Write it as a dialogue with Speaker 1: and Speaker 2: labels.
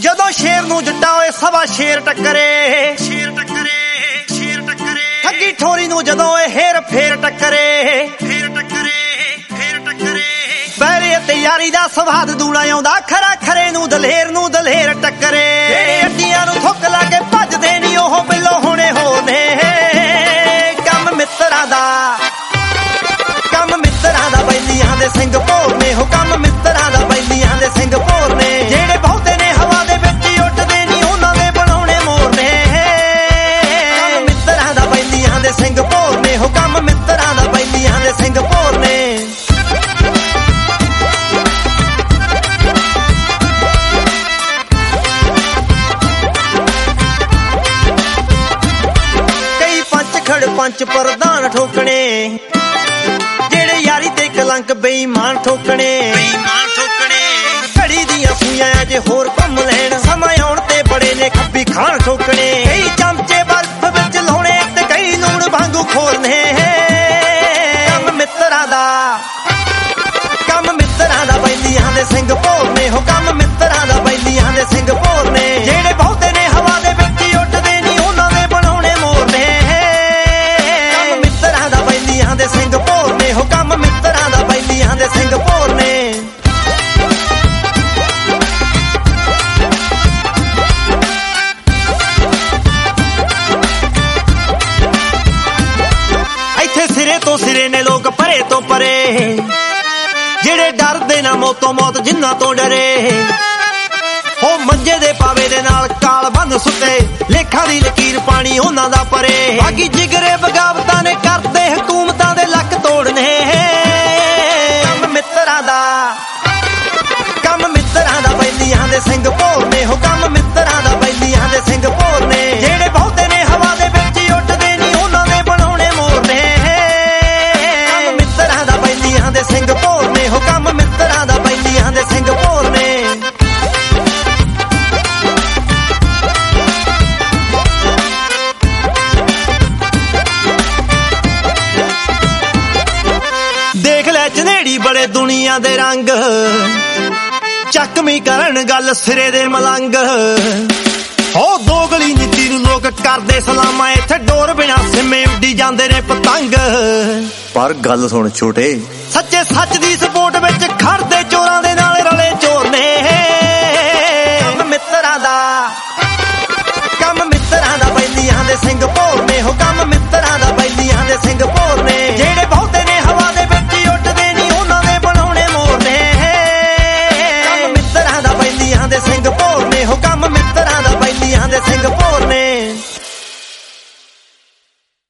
Speaker 1: ਜਦੋਂ ਸ਼ੇਰ ਨੂੰ ਜੱਟਾ ਓਏ ਸਵਾ ਸ਼ੇਰ ਟੱਕਰੇ, ਸ਼ੇਰ ਟੱਕਰੇ, ਸ਼ੇਰ ਟੱਕਰੇ। ਠੱਗੀ ਠੋਰੀ ਨੂੰ ਜਦੋਂ ਓਏ ਹੇਰ ਫੇਰ ਟੱਕਰੇ, ਫੇਰ ਟੱਕਰੇ, ਫੇਰ ਟੱਕਰੇ। ਬੈਰੀ ਅਤੇ ਯਾਰੀ ਦਾ ਸਵਾਦ ਦੂਣਾ ਆਉਂਦਾ, ਖਰਾ ਖਰੇ ਨੂੰ ਦਲੇਰ ਨੂੰ ਦਲੇਰ ਟੱਕਰੇ। ਜਿਹੜੇ ਅੱਡੀਆਂ ਨੂੰ ਥੁੱਕ ਲਾ ਕੇ ਭੱਜਦੇ ਨੀ ਉਹ ਬਿੱਲੋ ਹੋਣੇ ਹੋ ਨੇ। ਕੰਮ ਮਿੱਤਰਾਂ ਦਾ, ਕੰਮ ਮਿੱਤਰਾਂ ਦਾ ਬੈਲੀਆਂ ਦੇ ਸਿੰਘ ਭੋਰ ਨੇ। ਹੋ ਕੰਮ ਮਿੱਤਰਾਂ ਦਾ ਬੈਲੀਆਂ ਦੇ ਸਿੰਘ ਭੋਰ ਨੇ। ਜਿਹੜੇ ਬਹੁਤੇ ਨੇ ਹਵਾ ਦੇ ਵਿੱਚ ਹੀ ਉੱਡਦੇ ਨੀ ਉਹਨਾਂ ਦੇ ਬਣਾਉਣੇ ਮੋਰ ਨੇ। ਕੰਮ ਮਿੱਤਰਾਂ ਦਾ ਬੈਲੀਆਂ ਦੇ ਸਿੰਘ ਭੋਰ ਨੇ। ਹੋ ਕੰਮ ਮਿੱਤਰਾਂ ਦਾ ਬੈਲੀਆਂ ਦੇ ਸਿੰਘ ਭੋਰ ਨੇ। ਕਈ ਪੰਚ ਖੜ ਪੰਚ ਪ੍ਰਧਾਨ ਠੋਕਣੇ, ਜਿਹੜੇ ਯਾਰੀ ਤੇ ਕਲੰਕ ਬੇਈਮਾਨ ਠੋਕਣੇ, ਬੇਈਮਾਨ ਠੋਕਣੇ। ਘੜੀ ਦੀਆਂ ਸੂਈਆਂ ਅਜੇ ਹੋਰ ਘੁੰਮ ਲੈਣ, ਸਮਾਂ ਆਉਣ ਤੇ ਬੜੇ ਨੇ ਖੱਬੀ ਖਾਣ ਠੋਕਣੇ। ਕਈ ਚਮਚੇ ਬਰਫ ਵਿੱਚ ਲਾਉਣੇ ਤੇ ਕਈ ਲੂਣ ਵਾਂਗੂ ਖੋਲਣੇ। ਕੰਮ ਮਿੱਤਰਾਂ ਦਾ, ਕੰਮ ਮਿੱਤਰਾਂ ਦਾ ਬੈਲੀਆਂ ਦੇ ਸਿੰਘ ਭੋਰ ਨੇ। ਹੋ ਕੰਮ ਮਿੱਤਰਾਂ ਦਾ ਬੈਲੀਆਂ ਦੇ ਸਿੰਘ ਭੋਰ ਨੇ। ਜਿਹੜੇ ਬਹੁਤੇ ਨੇ ਹਵਾ ਦੇ ਵਿੱਚ ਹੀ ਉੱਡਦੇ ਨੀ ਉਹਨਾਂ ਦੇ ਬਣਾਉਣੇ ਮੋਰ ਨੇ। ਕੰਮ ਮਿੱਤਰਾਂ ਦਾ ਬੈਲੀਆਂ ਦੇ ਸਿੰਘ ਭੋਰ ਨੇ। ਹੋ ਕੰਮ ਮਿੱਤਰਾਂ ਦਾ ਬੈਲੀਆਂ ਦੇ ਸਿੰਘ ਭੋਰ ਨੇ। ਇੱਥੇ ਸਿਰੇ ਤੋਂ ਸਿਰੇ ਨੇ ਲੋਕ ਪਰੇ ਤੋਂ ਪਰੇ, ਜਿਹੜੇ ਡਰਦੇ ਨਾ ਮੌਤੋਂ ਮੌਤ ਜਿਨ੍ਹਾਂ ਤੋਂ ਡਰੇ। ਉਹ ਮੰਜੇ ਦੇ ਪਾਵੇ ਦੇ ਨਾਲ ਕਾਲ ਬੰਨ ਸੁੱਤੇ, ਲੇਖਾਂ ਦੀ ਲਕੀਰ ਪਾਣੀ ਉਹਨਾਂ ਦਾ ਪਰੇ। ਬਾਕੀ ਜਿਗਰੇ ਬਗਾਵਤਾਂ ਨੇ ਕਰਦੇ ਹਕੂਮਤਾਂ ਦੇ ਲੱਕ ਤੋੜਨੇ। ਕੰਮ ਮਿੱਤਰਾਂ ਦਾ, ਕੰਮ ਮਿੱਤਰਾਂ ਦਾ ਬੈਲੀਆਂ ਦੇ ਸਿੰਘ ਭੋਰ ਨੇ। ਹੋ ਕੰਮ ਮਿੱਤਰਾਂ ਦਾ ਬੈਲੀਆਂ ਦੇ ਸਿੰਘ ਭੋਰ ਨੇ। ਜਿਹੜੇ ਬਹੁਤੇ ਨੇ ਹਵਾ ਦੇ ਵਿੱਚ ਹੀ ਉੱਡਦੇ ਨੀ ਉਹਨਾਂ ਦੇ ਬਣਾਉਣੇ ਮੋਰ ਨੇ। ਕੰਮ ਮਿੱਤਰਾਂ ਦਾ ਬੈਲੀਆਂ ਦੇ ਸਿੰਘ ਭੋਰ ਨੇ। ਹੋ ਕੰਮ ਮਿੱਤਰਾਂ ਦਾ ਬੈਲੀਆਂ ਦੇ ਸਿੰਘ ਭੋਰ ਨੇ। ਦੇਖ ਲੈ ਝਨੇੜੀ ਬੜੇ ਦੁਨੀਆ ਦੇ ਰੰਗ, ਚੱਕਵੀਂ ਕਰਨ ਗੱਲ ਸਿਰੇ ਦੇ ਮਲੰਗ। ਹੋ ਦੋਗਲੀ ਨੀਤੀ ਨੂੰ ਲੋਕ ਕਰਦੇ ਸਲਾਮਾਂ, ਇੱਥੇ ਡੋਰ ਬਿਨਾ ਸਿੰਮੇ ਉੱਡੀ ਜਾਂਦੇ ਨੇ ਪਤੰਗ। ਪਰ ਗੱਲ ਸੁਣ ਛੋਟੇ, ਸੱਚੇ ਸੱਚ ਦੀ ਸਪੋਰਟ ਵਿੱਚ ਖੜਦੇ ਚੋਰਾਂ ਦੇ ਨਾਲ ਰਲੇ ਚੋਰ ਨੇ। ਕੰਮ ਮਿੱਤਰਾਂ ਦਾ, ਕੰਮ ਮਿੱਤਰਾਂ ਦਾ ਬੈਲੀਆਂ ਦੇ ਸਿੰਘ ਭੋਰ ਨੇ। ਹੋ ਕੰਮ ਮਿੱਤਰਾਂ ਦਾ ਬੈਲੀਆਂ ਦੇ ਸਿੰਘ ਭੋਰ ਨੇ। ਜਿਹੜੇ ਬਹੁਤੇ ਨੇ ਹਵਾ ਦੇ ਵਿੱਚ ਹੀ ਉੱਡਦੇ ਨੀ ਉਹਨਾਂ ਦੇ ਬਣਾਉਣੇ ਮੋਰ ਨੇ। ਕੰਮ ਮਿੱਤਰਾਂ ਦਾ ਬੈਲੀਆਂ ਦੇ ਸਿੰਘ ਭੋਰ ਨੇ। ਹੋ ਕੰਮ ਮਿੱਤਰਾਂ ਦਾ ਬੈਲੀਆਂ ਦੇ ਸਿੰਘ ਭੋਰ ਨੇ।